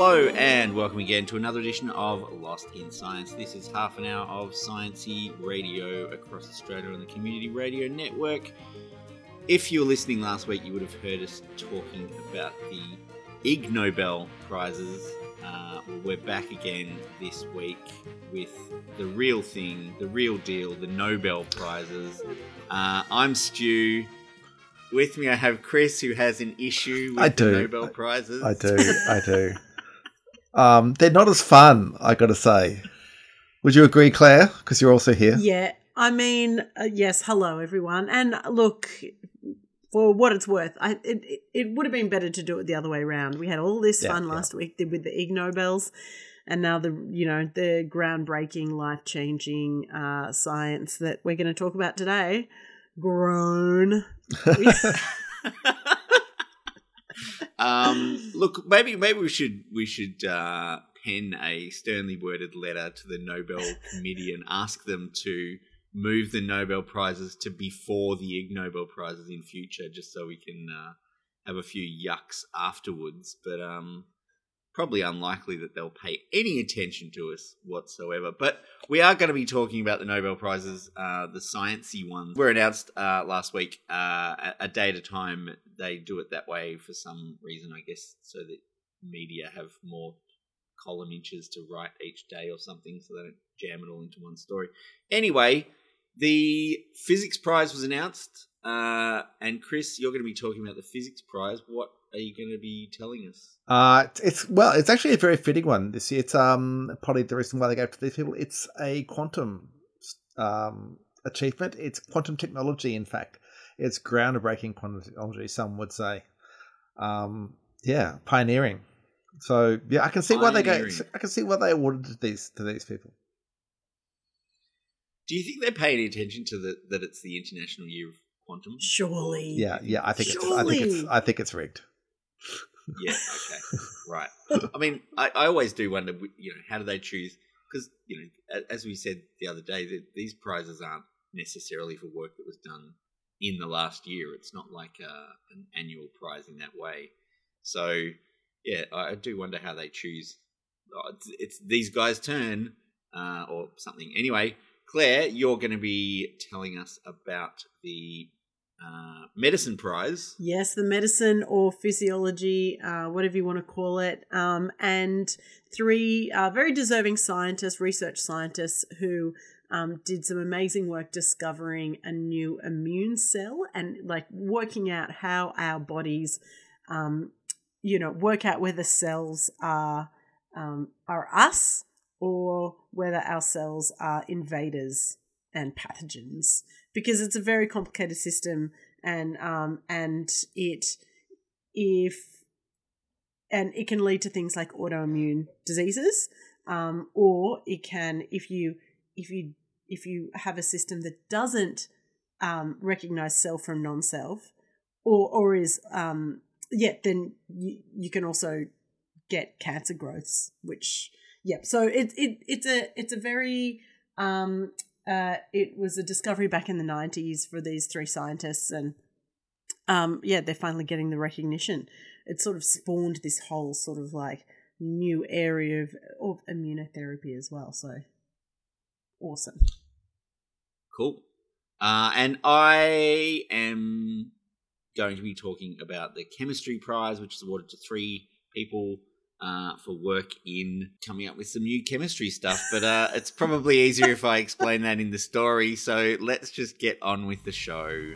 Hello and welcome again to another edition of Lost in Science. This is half an hour of sciencey radio across Australia on the Community Radio Network. If you were listening last week, you would have heard us talking about the Ig Nobel Prizes. We're back again this week with the real thing, the real deal, the Nobel Prizes. I'm Stu. With me I have Chris, who has an issue with the Nobel Prizes. I do. They're not as fun, I got to say. Would you agree, Claire? Because you're also here. Yeah, I mean, yes, hello, everyone. And look, for what it's worth, it would have been better to do it the other way around. We had all this fun last week with the Ig Nobels, and now the groundbreaking, life-changing science that we're going to talk about today. Grown. Look, maybe we should pen a sternly worded letter to the Nobel Committee and ask them to move the Nobel Prizes to before the Ig Nobel Prizes in future, just so we can have a few yucks afterwards. But probably unlikely that they'll pay any attention to us whatsoever. But we are going to be talking about the Nobel Prizes, the sciencey ones. Were announced last week, a day at a time. They do it that way for some reason, I guess, so that media have more column inches to write each day or something, so they don't jam it all into one story. Anyway, the Physics Prize was announced, and Chris, you're going to be talking about the Physics Prize. What are you going to be telling us? It's actually a very fitting one this year. It's probably the reason why they gave it to these people. It's a quantum achievement. It's quantum technology. In fact, it's groundbreaking quantum technology. Some would say, pioneering. So I can see why they go. I can see why they awarded to these people. Do you think they pay any attention to that it's the International Year of Quantum? Surely. Yeah. I think it's rigged. Yeah. Okay. Right. I mean, I always do wonder, how do they choose? Because as we said the other day, these prizes aren't necessarily for work that was done in the last year. It's not like an annual prize in that way. So yeah, I do wonder how they choose. It's these guys' turn or something. Anyway, Claire, you're going to be telling us about the medicine prize. Yes, the medicine or physiology, whatever you want to call it, and three very deserving scientists, research scientists who did some amazing work discovering a new immune cell and working out how our bodies, work out whether cells are us or whether our cells are invaders and pathogens, because it's a very complicated system, and it can lead to things like autoimmune diseases, or it can, if you have a system that doesn't recognize self from non-self, or is then you can also get cancer growths, which so it's a very it was a discovery back in the 90s for these three scientists, and they're finally getting the recognition. It sort of spawned this whole sort of new area of immunotherapy as well. So awesome. Cool. And I am going to be talking about the Chemistry Prize, which is awarded to three people for work in coming up with some new chemistry stuff. But it's probably easier if I explain that in the story. So let's just get on with the show.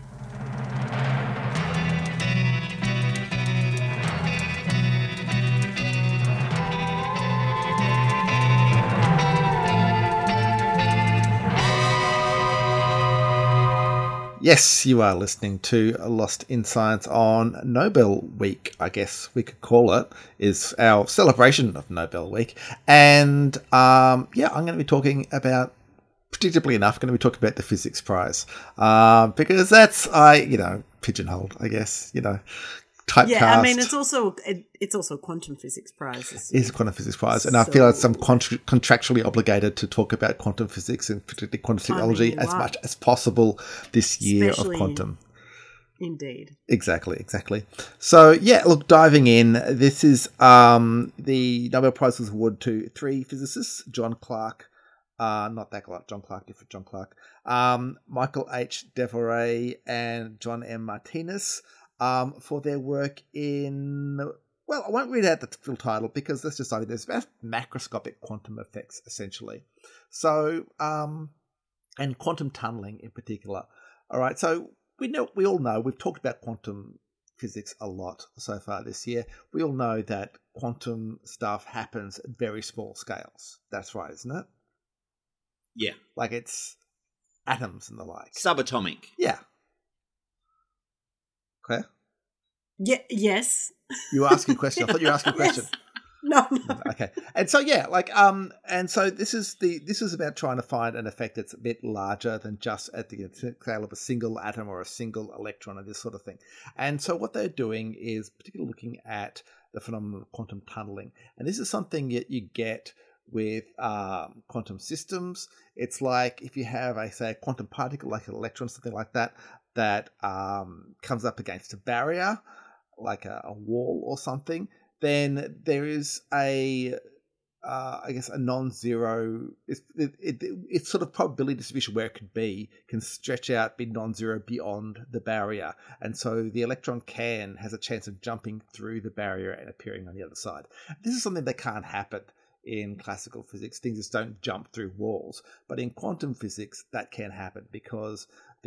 Yes, you are listening to Lost in Science on Nobel Week, I guess we could call it, is our celebration of Nobel Week. And I'm going to be talking about, predictably enough, going to be talking about the Physics Prize, because that's, pigeonholed, I guess, typecast. Yeah, I mean, it's also a quantum physics prize. It is a quantum physics prize, and I feel like I'm contractually obligated to talk about quantum physics and particularly quantum technology as much as possible this year of quantum. Indeed. Exactly. So, yeah, look, diving in, this is the Nobel Prize was awarded to 3 physicists, John Clark, not that Clark, John Clark, different John Clark, Michael H. Devoret and John M. Martinez for their work in, well, I won't read out the full title because that's just something, there's about macroscopic quantum effects, essentially. So, and quantum tunneling in particular. All right, so we all know, we've talked about quantum physics a lot so far this year. We all know that quantum stuff happens at very small scales. That's right, isn't it? Yeah. Like it's atoms and the like. Subatomic. Yeah. Okay. Yeah. Yes. You were asking a question. I thought you were asking a question. Yes. No. Okay. And so yeah, like and so this is about trying to find an effect that's a bit larger than just at the scale of a single atom or a single electron or this sort of thing. And so what they're doing is particularly looking at the phenomenon of quantum tunneling. And this is something that you get with quantum systems. It's like if you have a quantum particle like an electron, something like that, that comes up against a barrier, like a wall or something, then there is a non-zero. It's sort of probability distribution where it could be can stretch out, be non-zero beyond the barrier, and so the electron has a chance of jumping through the barrier and appearing on the other side. This is something that can't happen in classical physics. Things just don't jump through walls, but in quantum physics that can happen because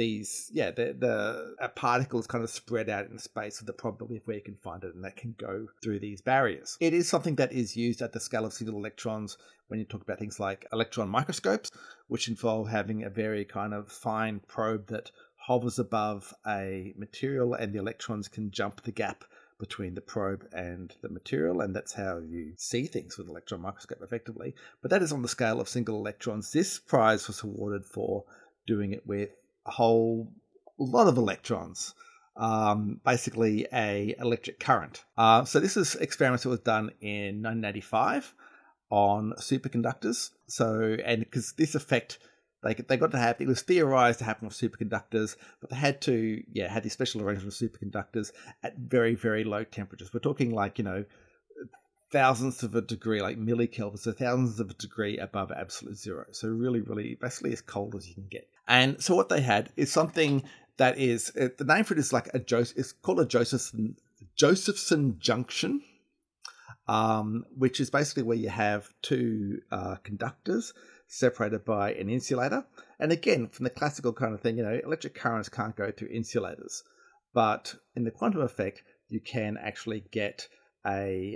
a particle is kind of spread out in space with the probability of where you can find it, and that can go through these barriers. It is something that is used at the scale of single electrons when you talk about things like electron microscopes, which involve having a very kind of fine probe that hovers above a material, and the electrons can jump the gap between the probe and the material, and that's how you see things with an electron microscope effectively. But that is on the scale of single electrons. This prize was awarded for doing it with a whole lot of electrons, basically a electric current. So this is experiments that was done in 1985 on superconductors. So, and because this effect, they got to happen, it was theorized to happen with superconductors, but they had to, had these special arrangements of superconductors at very, very low temperatures. We're talking like, thousandths of a degree, like millikelvin, so thousands of a degree above absolute zero. So really, really, basically as cold as you can get. And so what they had is something that is, the name for it is like it's called a Josephson junction, which is basically where you have two conductors separated by an insulator. And again, from the classical kind of thing, electric currents can't go through insulators. But in the quantum effect, you can actually get the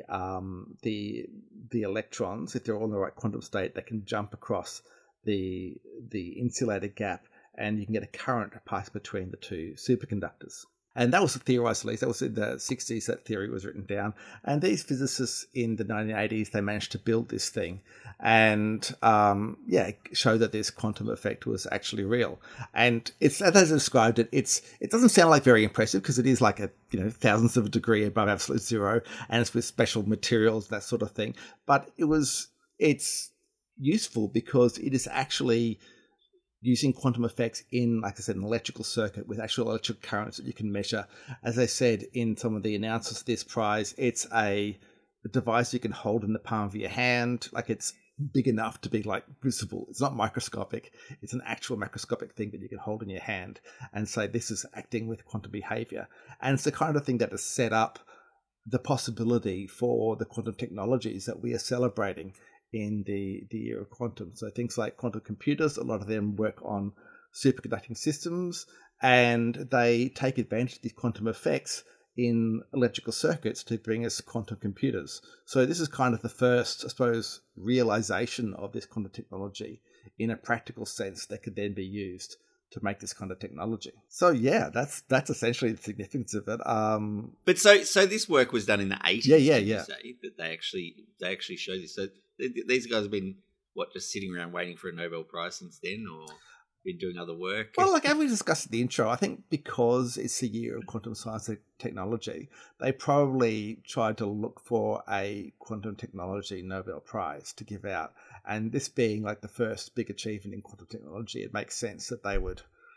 electrons, if they're all in the right quantum state, they can jump across the insulator gap, and you can get a current pass between the two superconductors. And that was theorized, at least. That was in the 60s, that theory was written down. And these physicists in the 1980s, they managed to build this thing and, show that this quantum effect was actually real. And it's, as I described it, it doesn't sound like very impressive because it is like a, thousandths of a degree above absolute zero, and it's with special materials, that sort of thing. But it's useful because it is actually using quantum effects in, like I said, an electrical circuit with actual electric currents that you can measure. As I said in some of the announcements of this prize, it's a device you can hold in the palm of your hand. Like it's big enough to be like visible. It's not microscopic. It's an actual macroscopic thing that you can hold in your hand and say this is acting with quantum behavior. And it's the kind of thing that has set up the possibility for the quantum technologies that we are celebrating in the year of quantum. So things like quantum computers, a lot of them work on superconducting systems, and they take advantage of these quantum effects in electrical circuits to bring us quantum computers. So this is kind of the first, I suppose, realization of this quantum technology in a practical sense that could then be used to make this kind of technology. So yeah, that's essentially the significance of it. But so this work was done in the 80s. Yeah. You say, that they actually show this. So these guys have been just sitting around waiting for a Nobel Prize since then, or been doing other work? Well, like as we discussed in the intro, I think because it's the year of quantum science and technology, they probably tried to look for a quantum technology Nobel Prize to give out. And this being like the first big achievement in quantum technology, it makes sense that they would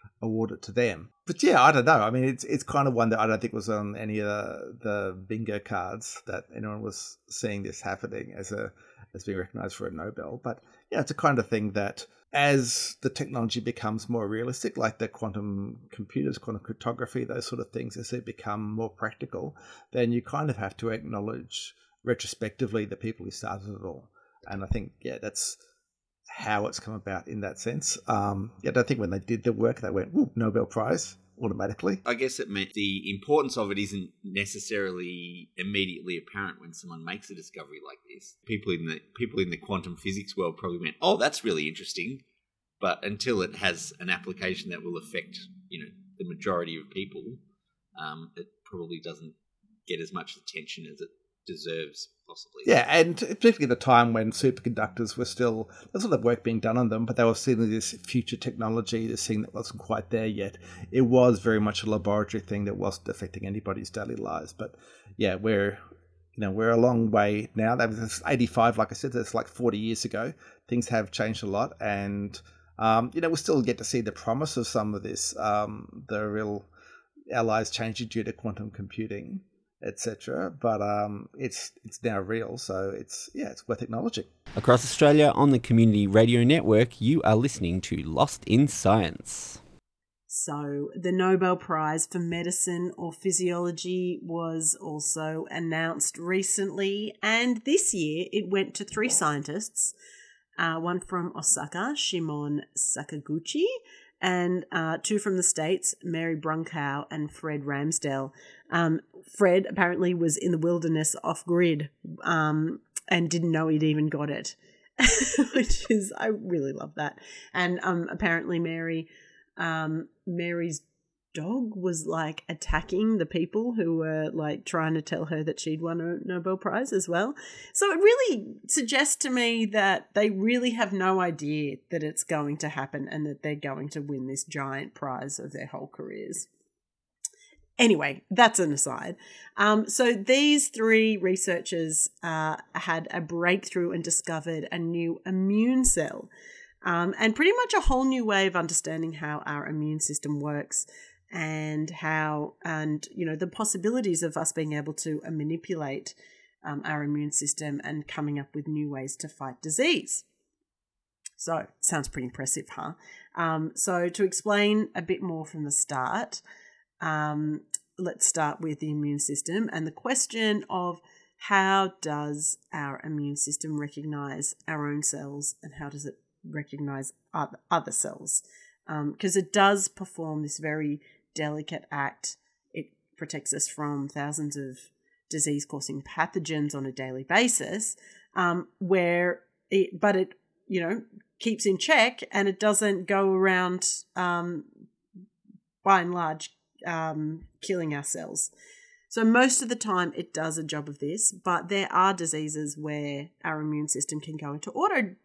award it to them. But yeah, I don't know. I mean, it's kind of one that I don't think was on any of the bingo cards that anyone was seeing this happening as being recognised for a Nobel. But yeah, it's a kind of thing that as the technology becomes more realistic, like the quantum computers, quantum cryptography, those sort of things, as they become more practical, then you kind of have to acknowledge retrospectively the people who started it all. And I think, yeah, that's how it's come about in that sense. I don't think when they did the work, they went, "Ooh, Nobel Prize," automatically. I guess it meant the importance of it isn't necessarily immediately apparent when someone makes a discovery like this. People in the quantum physics world probably went, "Oh, that's really interesting," but until it has an application that will affect, the majority of people, it probably doesn't get as much attention as it deserves, possibly. Yeah, and particularly at the time when superconductors were still, there's a lot of work being done on them, but they were seeing this future technology, this thing that wasn't quite there yet. It was very much a laboratory thing that wasn't affecting anybody's daily lives. But yeah, we're a long way now. That was 85, like I said, that's like 40 years ago. Things have changed a lot, and we'll still get to see the promise of some of this, the real allies changing due to quantum computing, etc. But it's now real, so it's worth acknowledging. Across Australia on the Community Radio Network, you are listening to Lost in Science. So the Nobel Prize for Medicine or Physiology was also announced recently, and this year it went to 3 scientists, one from Osaka, Shimon Sakaguchi, and 2 from the States, Mary Brunkow and Fred Ramsdell. Fred apparently was in the wilderness off-grid and didn't know he'd even got it, which is, I really love that. And apparently Mary's dog was like attacking the people who were like trying to tell her that she'd won a Nobel Prize as well. So it really suggests to me that they really have no idea that it's going to happen and that they're going to win this giant prize of their whole careers. Anyway, that's an aside. So these 3 researchers had a breakthrough and discovered a new immune cell, and pretty much a whole new way of understanding how our immune system works and the possibilities of us being able to manipulate our immune system and coming up with new ways to fight disease. So, sounds pretty impressive, huh? So to explain a bit more from the start, let's start with the immune system and the question of how does our immune system recognize our own cells and how does it recognize other cells? Because it does perform this very delicate act. It protects us from thousands of disease-causing pathogens on a daily basis, but it keeps in check and it doesn't go around by and large killing our cells. So most of the time it does a job of this, but there are diseases where our immune system can go into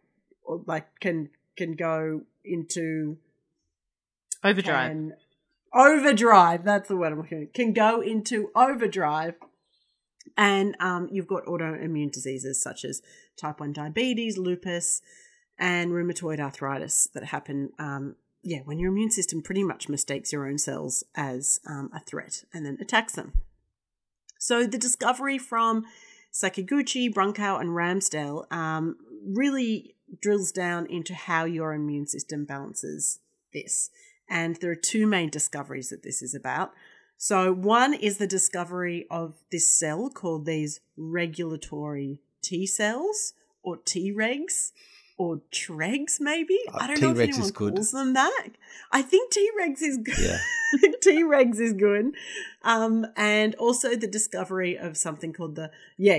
can go into overdrive. Overdrive, that's the word I'm looking at. Can go into overdrive. And you've got autoimmune diseases such as type 1 diabetes, lupus, and rheumatoid arthritis that happen when your immune system pretty much mistakes your own cells as a threat and then attacks them. So the discovery from Sakaguchi, Brunkow, and Ramsdell really drills down into how your immune system balances this. And there are 2 main discoveries that this is about. So one is the discovery of this cell called these regulatory T cells or Tregs or Tregs maybe. I don't know if anyone calls them that. I think Tregs is good. Yeah. Tregs is good. And also the discovery of something called the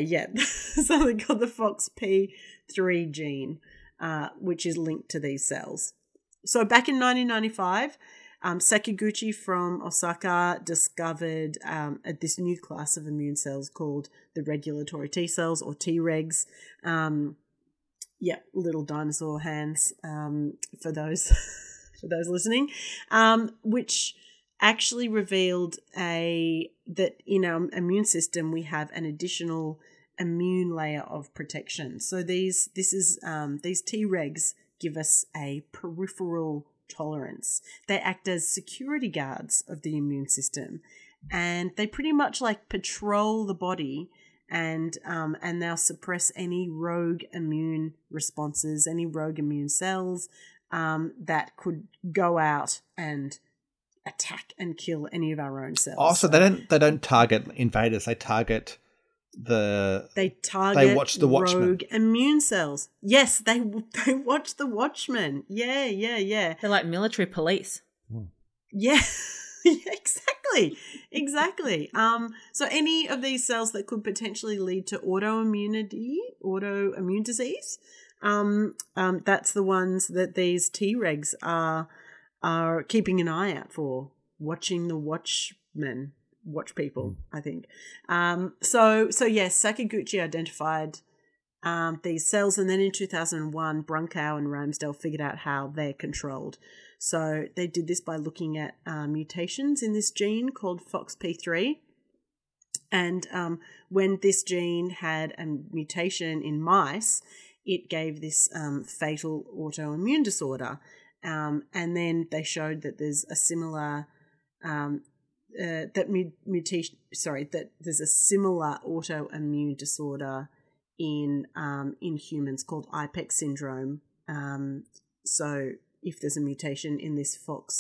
FOXP3 gene, which is linked to these cells. So back in 1995, Sakaguchi from Osaka discovered this new class of immune cells called the regulatory T cells or Tregs. Little dinosaur hands for those listening, which actually revealed that in our immune system we have an additional immune layer of protection. So these Tregs give us a peripheral tolerance. They act as security guards of the immune system, and they pretty much like patrol the body and they'll suppress any rogue immune responses, any rogue immune cells that could go out and attack and kill any of our own cells. Also, they don't target invaders. They target they watch the Watchmen. Rogue immune cells. Yes, they watch the Watchmen. Yeah. They're like military police. Yeah. Exactly. So any of these cells that could potentially lead to autoimmune disease, that's the ones that these Tregs are keeping an eye out for, watching the Watchmen. Watch people, I think. So yes, Sakaguchi identified these cells, and then in 2001, Brunkow and Ramsdell figured out how they're controlled. So they did this by looking at mutations in this gene called FOXP3, and when this gene had a mutation in mice, it gave this fatal autoimmune disorder, and then they showed that there's a similar that there's a similar autoimmune disorder in humans called IPEX syndrome. So if there's a mutation in this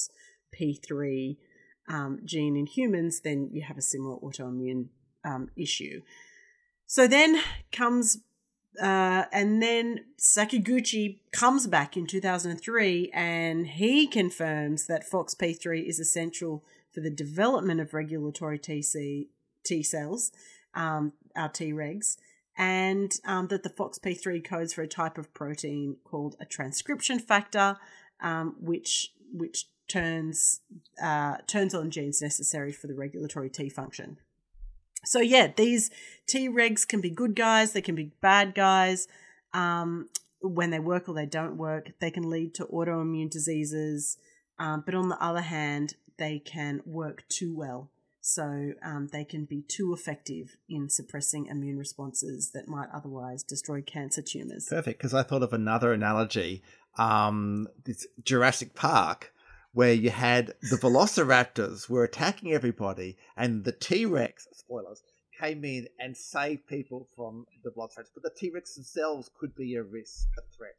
FOXP3 gene in humans, then you have a similar autoimmune issue. So then comes and then Sakaguchi comes back in 2003 and he confirms that FOXP3 is essential for the development of regulatory T cells, our Tregs, and that the FOXP3 codes for a type of protein called a transcription factor, which turns on genes necessary for the regulatory T function. So yeah, these Tregs can be good guys, they can be bad guys. When they work or they don't work, they can lead to autoimmune diseases. But on the other hand, they can work too well. So they can be too effective in suppressing immune responses that might otherwise destroy cancer tumours. Perfect, because I thought of another analogy, this Jurassic Park, where you had the velociraptors were attacking everybody and the T-Rex, spoilers, came in and saved people from the velociraptors. But the T-Rex themselves could be a threat.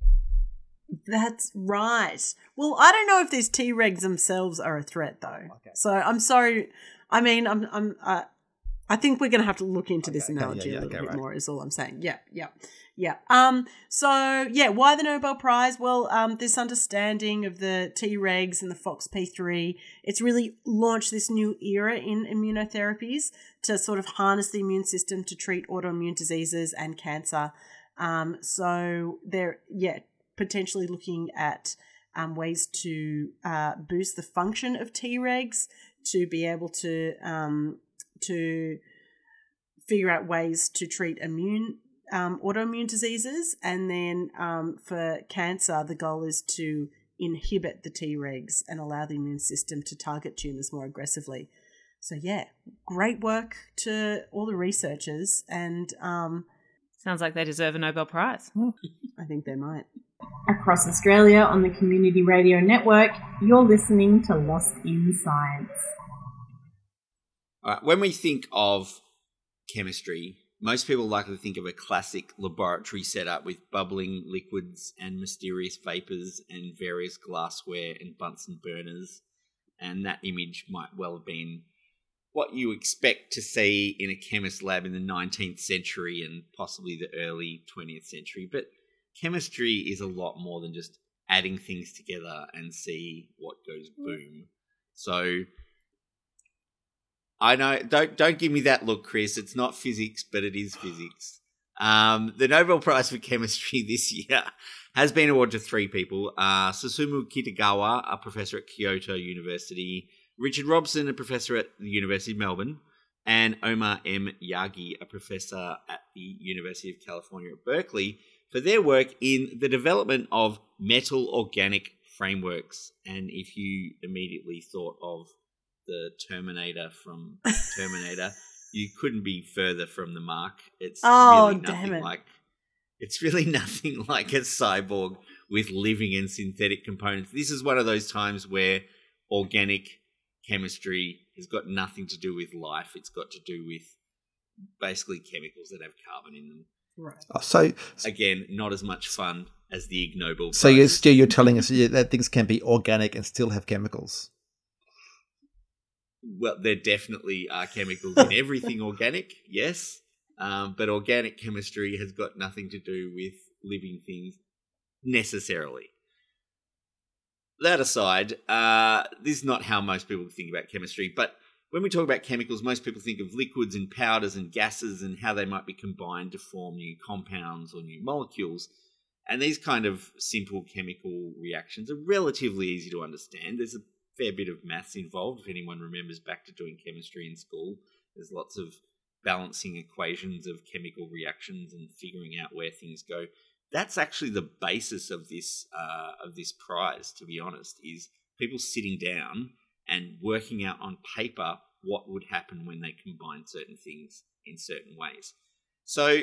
That's right. Well, I don't know if these T-Regs themselves are a threat, though. Okay. So I'm sorry. I mean, I think we're going to have to look into this analogy a little bit more. Is all I'm saying. Yeah. So yeah, why the Nobel Prize? Well, this understanding of the Tregs and the FOXP3, it's really launched this new era in immunotherapies to sort of harness the immune system to treat autoimmune diseases and cancer. So they're potentially looking at ways to boost the function of Tregs to be able to figure out ways to treat autoimmune diseases, and then for cancer, the goal is to inhibit the Tregs and allow the immune system to target tumours more aggressively. So yeah, great work to all the researchers, and sounds like they deserve a Nobel Prize. I think they might. Across Australia on the Community Radio Network, you're listening to Lost in Science. All right, when we think of chemistry, most people likely think of a classic laboratory setup with bubbling liquids and mysterious vapours and various glassware and Bunsen burners, and that image might well have been what you expect to see in a chemist lab in the 19th century and possibly the early 20th century. But chemistry is a lot more than just adding things together and see what goes boom. So I know, don't give me that look, Chris. It's not physics, but it is physics. The Nobel Prize for Chemistry this year has been awarded to three people. Susumu Kitagawa, a professor at Kyoto University, Richard Robson, a professor at the University of Melbourne, and Omar M. Yagi, a professor at the University of California at Berkeley, for their work in the development of metal organic frameworks. And if you immediately thought of the Terminator from Terminator, you couldn't be further from the mark. It's really nothing like a cyborg with living and synthetic components. This is one of those times where organic chemistry has got nothing to do with life. It's got to do with basically chemicals that have carbon in them. Right. So Again, not as much fun as the Ig Nobel So Prize. you're telling us that things can be organic and still have chemicals? Well, there definitely are chemicals in everything organic, yes. But organic chemistry has got nothing to do with living things necessarily. That aside, this is not how most people think about chemistry, but when we talk about chemicals, most people think of liquids and powders and gases and how they might be combined to form new compounds or new molecules. And these kind of simple chemical reactions are relatively easy to understand. There's a fair bit of maths involved. If anyone remembers back to doing chemistry in school, there's lots of balancing equations of chemical reactions and figuring out where things go. That's actually the basis of this prize, to be honest, is people sitting down and working out on paper what would happen when they combine certain things in certain ways. So,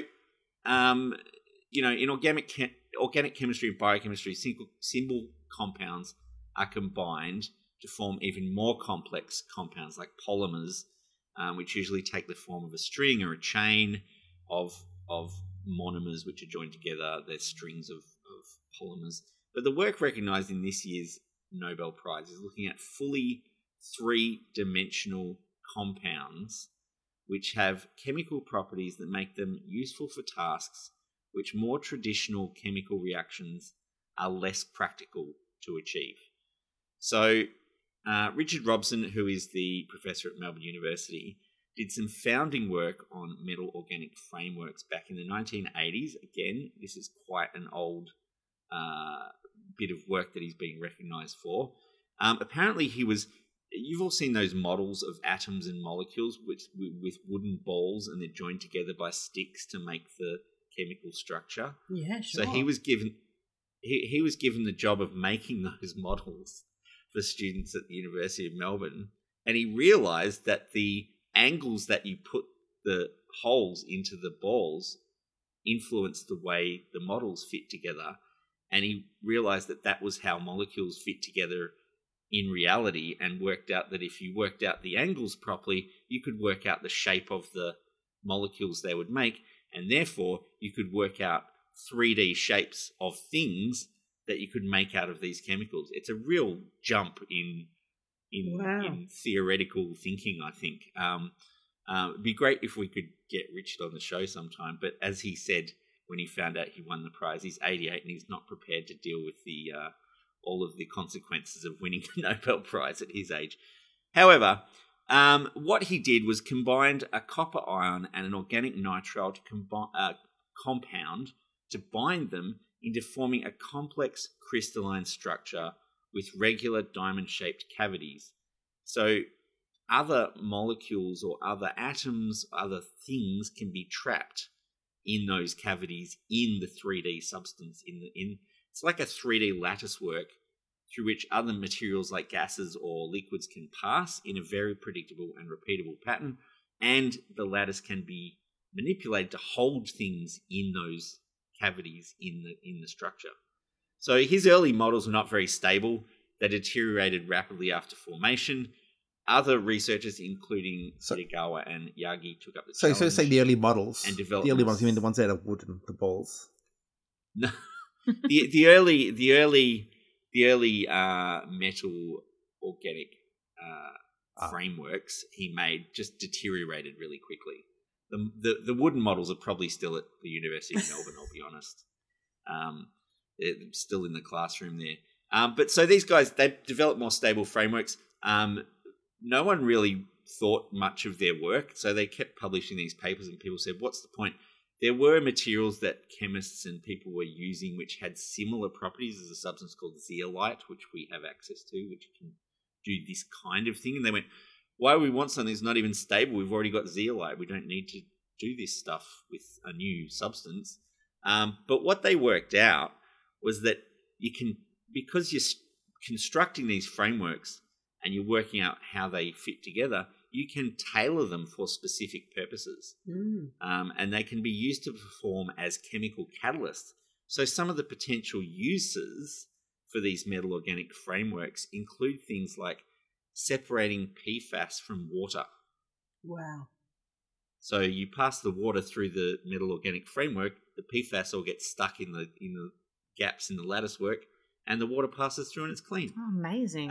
in organic chemistry and biochemistry, simple compounds are combined to form even more complex compounds like polymers, which usually take the form of a string or a chain of monomers which are joined together. There's strings of polymers. But the work recognised in this year's Nobel Prize is looking at fully three-dimensional compounds which have chemical properties that make them useful for tasks which more traditional chemical reactions are less practical to achieve. So Richard Robson, who is the professor at Melbourne University, did some founding work on metal organic frameworks back in the 1980s. Again, this is quite an old bit of work that he's being recognised for. Apparently you've all seen those models of atoms and molecules with wooden balls, and they're joined together by sticks to make the chemical structure. Yeah, sure. So he was given the job of making those models for students at the University of Melbourne, and he realised that the angles that you put the holes into the balls influence the way the models fit together, and he realised that was how molecules fit together in reality, and worked out that if you worked out the angles properly, you could work out the shape of the molecules they would make, and therefore you could work out 3D shapes of things that you could make out of these chemicals. It's a real jump in theoretical thinking, I think. It'd be great if we could get Richard on the show sometime, but as he said when he found out he won the prize, he's 88 and he's not prepared to deal with all of the consequences of winning the Nobel Prize at his age. However, what he did was combined a copper ion and an organic nitrile compound to bind them into forming a complex crystalline structure with regular diamond-shaped cavities. So other molecules or other atoms, other things can be trapped in those cavities in the 3D substance. It's like a 3D lattice work through which other materials like gases or liquids can pass in a very predictable and repeatable pattern, and the lattice can be manipulated to hold things in those cavities in the structure. So his early models were not very stable. They deteriorated rapidly after formation. Other researchers, including Kitagawa and Yagi, took up the challenge. So say the early models. And developed the early ones, you mean the ones out of wood and the balls? No, the early metal organic frameworks he made just deteriorated really quickly. The wooden models are probably still at the University of Melbourne, I'll be honest. They're still in the classroom there. But so these guys, they developed more stable frameworks. No one really thought much of their work, so they kept publishing these papers, and people said, what's the point? There were materials that chemists and people were using which had similar properties. There's a substance called zeolite, which we have access to, which can do this kind of thing. And they went, why would we want something that's not even stable? We've already got zeolite. We don't need to do this stuff with a new substance. But what they worked out was that you can, because you're constructing these frameworks and you're working out how they fit together, you can tailor them for specific purposes. And they can be used to perform as chemical catalysts. So some of the potential uses for these metal organic frameworks include things like separating PFAS from water. Wow. So you pass the water through the metal organic framework, the PFAS all gets stuck in the gaps in the lattice work, and the water passes through and it's clean. Oh, amazing.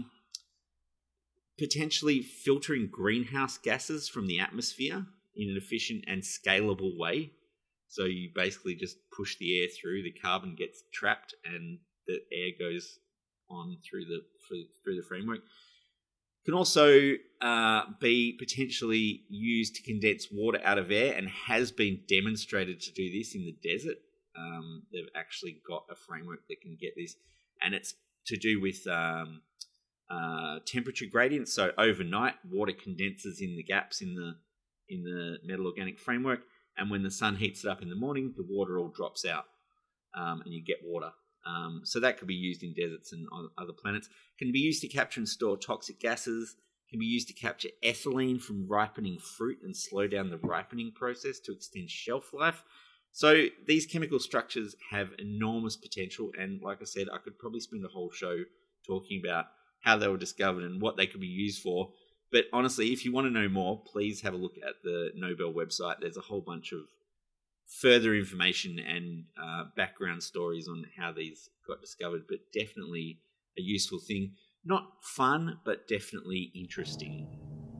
Potentially filtering greenhouse gases from the atmosphere in an efficient and scalable way. So you basically just push the air through, the carbon gets trapped, and the air goes on through the framework. Can also be potentially used to condense water out of air, and has been demonstrated to do this in the desert. They've actually got a framework that can get this, and it's to do with temperature gradients. So overnight, water condenses in the gaps in the metal organic framework, and when the sun heats it up in the morning, the water all drops out, and you get water. So that could be used in deserts and on other planets. Can be used to capture and store toxic gases. Can be used to capture ethylene from ripening fruit and slow down the ripening process to extend shelf life. So these chemical structures have enormous potential, and like I said, I could probably spend a whole show talking about how they were discovered and what they could be used for. But honestly, if you want to know more, please have a look at the Nobel website. There's a whole bunch of further information and background stories on how these got discovered, but definitely a useful thing. Not fun, but definitely interesting.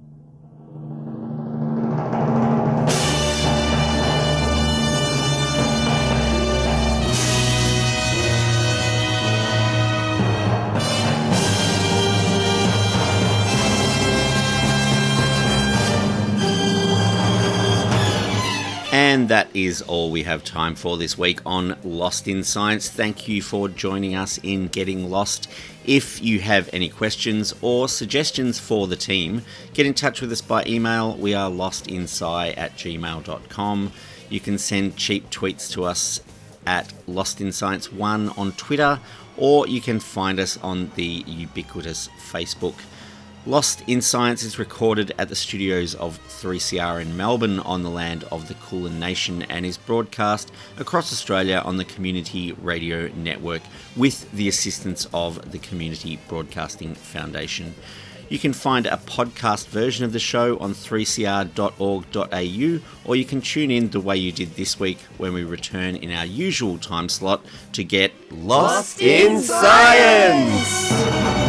And that is all we have time for this week on Lost in Science. Thank you for joining us in Getting Lost. If you have any questions or suggestions for the team, get in touch with us by email. We are lostinsci@gmail.com. You can send cheap tweets to us at LostInScience1 on Twitter, or you can find us on the ubiquitous Facebook. Lost in Science is recorded at the studios of 3CR in Melbourne on the land of the Kulin Nation, and is broadcast across Australia on the Community Radio Network with the assistance of the Community Broadcasting Foundation. You can find a podcast version of the show on 3cr.org.au, or you can tune in the way you did this week when we return in our usual time slot to get Lost in Science!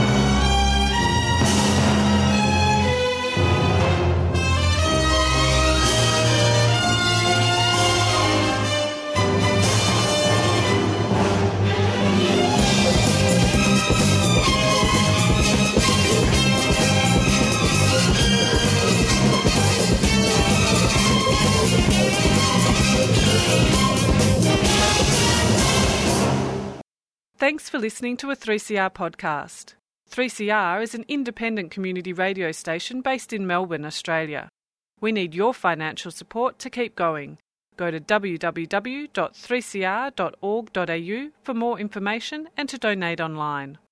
Thanks for listening to a 3CR podcast. 3CR is an independent community radio station based in Melbourne, Australia. We need your financial support to keep going. Go to www.3cr.org.au for more information and to donate online.